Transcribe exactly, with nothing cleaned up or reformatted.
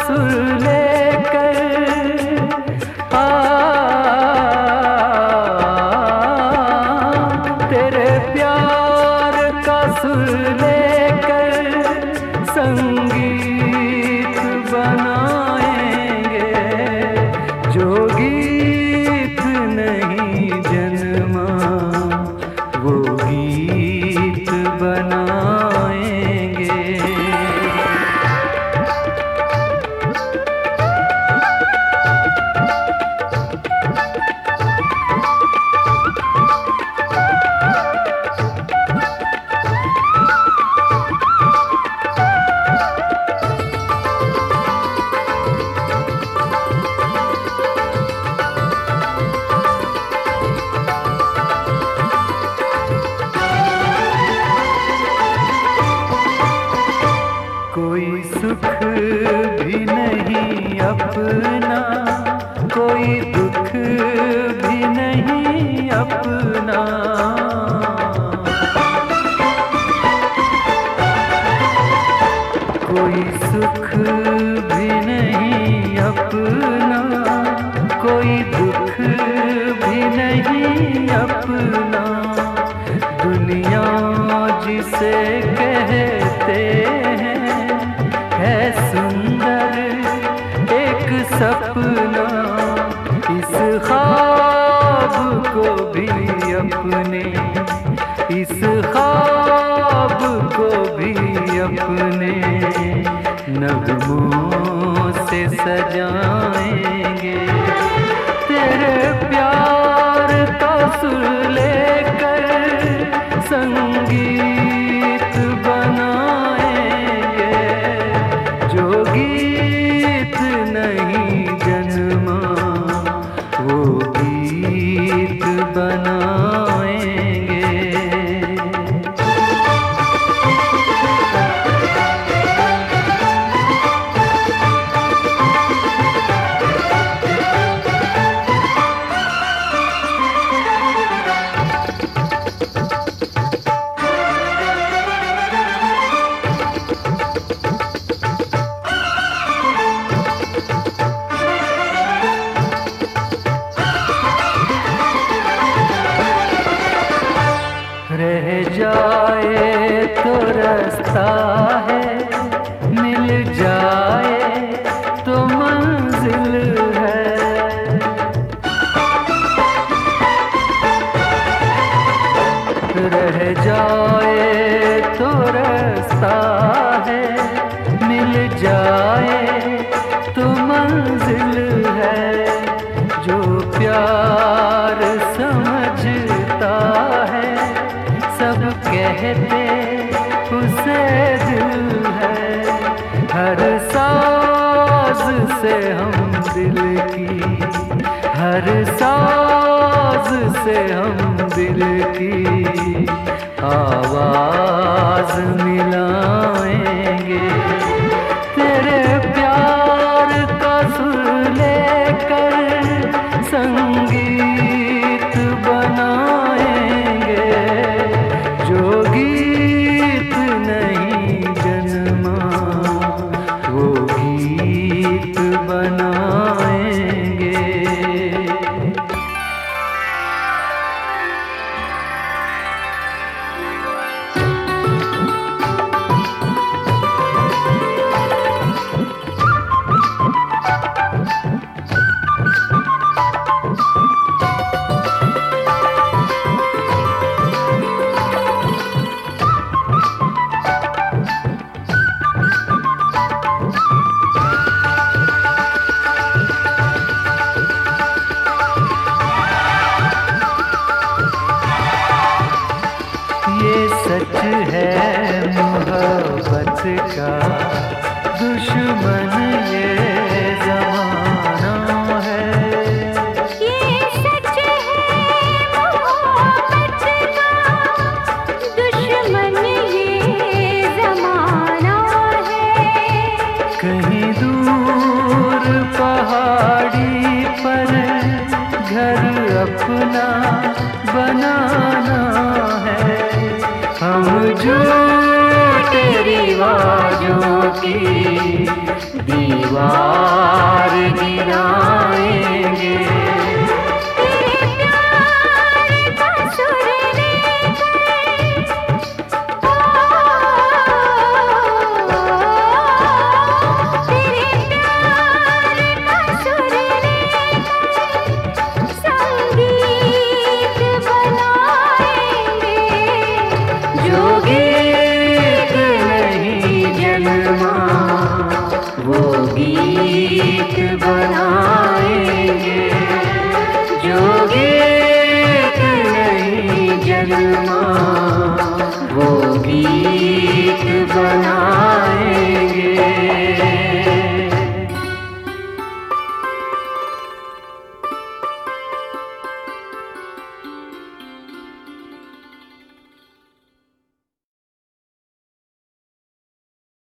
सुर लेकर आ, तेरे प्यार का सुर लेकर संगीत बनाएंगे, जो गीत नहीं जन्मा वो गीत बनाएंगे। कोई सुख भी नहीं अपना, कोई दुख भी नहीं अपना, कोई सुख भी नहीं अपना, कोई दुख भी नहीं अपना। दुनिया जिसे कहते हैं है सुंदर एक सपना, इस ख्वाब को भी अपने, इस ख्वाब को भी अपने नगमों से सजाएंगे। तेरे प्यार का सुर लेकर संगीत बनाएंगे, जो गीत नहीं जन्मा वो गीत बनाएंगे। रह जाए तो रास्ता है, मिल जाए तो मंजिल है। रह जाए तो रास्ता है, मिल जाए तो मंजिल है। जो प्यार समझता है सब कहते उसे दिल है। हर साज से हम दिल की, हर साज से हम दिल की आवाज मिलाएंगे। तेरे प्यार का सुर लेकर संगीत बनाएंगे, जो गीत नहीं जन्मा वो गीत बनाएंगे। हार गिरा